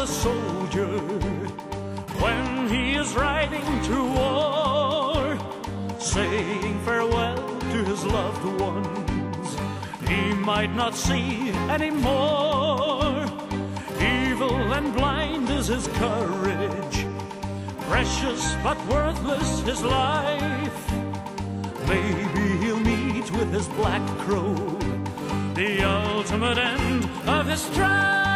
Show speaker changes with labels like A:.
A: a soldier when he is riding to war, saying farewell to his loved ones he might not see anymore. Evil and blind is his courage, precious but worthless his life. Maybe he'll meet with his black crow, the ultimate end of his strife.